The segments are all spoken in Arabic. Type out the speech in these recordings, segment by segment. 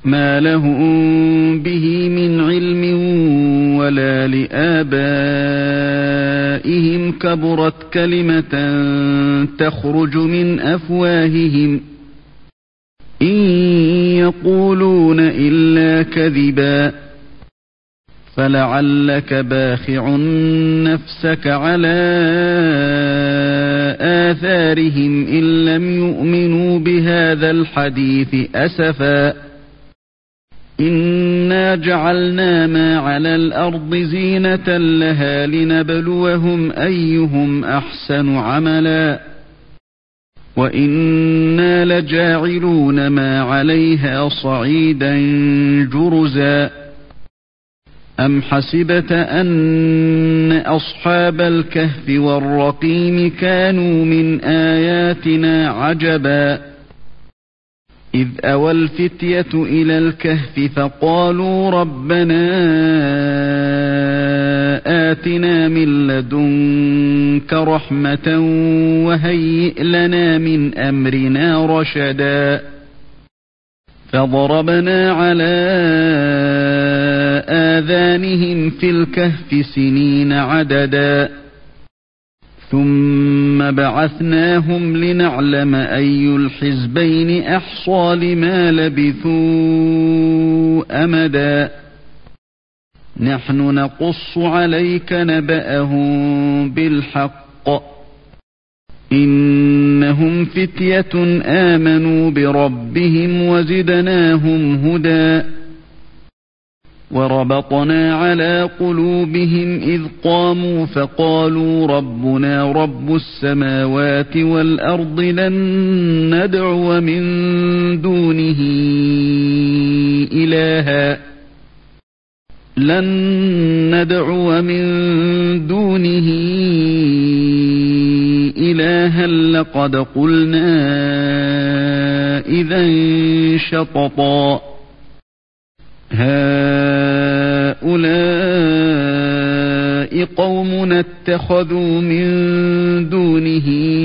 مَا لَهُم بِهِ مِنْ عِلْمٍ وَلَا لِآبَائِهِمْ كَبُرَتْ كَلِمَةً تَخْرُجُ مِنْ أَفْوَاهِهِمْ إِنْ يَقُولُونَ إِلَّا كَذِبًا فَلَعَلَّكَ بَاخِعٌ نَفْسَكَ عَلَى آثَارِهِمْ إِنْ لَمْ يُؤْمِنُوا بِهَذَا الْحَدِيثِ أَسَفًا إِنَّا جَعَلْنَا مَا عَلَى الْأَرْضِ زِينَةً لَهَا لِنَبْلُوَهُمْ أَيُّهُمْ أَحْسَنُ عَمَلًا وَإِنَّا لَجَاعِلُونَ مَا عَلَيْهَا صَعِيدًا جُرُزًا أَمْ حَسِبْتَ أَنَّ أَصْحَابَ الْكَهْفِ وَالرَّقِيمِ كَانُوا مِنْ آيَاتِنَا عَجَبًا إِذْ أَوَى الْفِتْيَةُ إِلَى الْكَهْفِ فَقَالُوا رَبَّنَا آتِنَا مِنْ لَدُنْكَ رَحْمَةً وَهَيِّئْ لَنَا مِنْ أَمْرِنَا رَشَدًا فَضَرَبْنَا عَلَى آذَانِهِمْ فِي الْكَهْفِ سِنِينَ عَدَدًا ثُمَّ بَعَثْنَاهُمْ لِنَعْلَمَ أَيُّ الْحِزْبَيْنِ أَحْصَى لِمَا لَبِثُوا أَمَدًا نَحْنُ نَقُصُّ عَلَيْكَ نَبَأَهُم بِالْحَقِّ إِنَّهُمْ فِتْيَةٌ آمَنُوا بِرَبِّهِمْ وَزِدْنَاهُمْ هُدًى وَرَبَطْنَا عَلَى قُلُوبِهِمْ إِذْ قَامُوا فَقَالُوا رَبُّنَا رَبُّ السَّمَاوَاتِ وَالْأَرْضِ لَن نَّدْعُوَ مِن دُونِهِ إِلَٰهًا لَّقَدْ قُلْنَا إِذًا شَطَطًا هَٰؤُلَاءِ قَوْمُنَا اتَّخَذُوا مِن دُونِهِ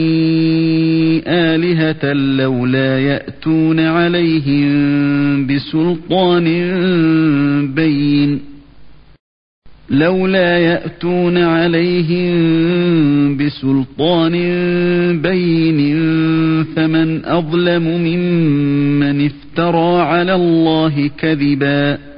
آلِهَةً لَّوْلَا يَأْتُونَ عَلَيْهِم بِسُلْطَانٍ بَيِّنٍ فَمَنْ أَظْلَمُ مِمَّنِ افْتَرَىٰ عَلَى اللَّهِ كَذِبًا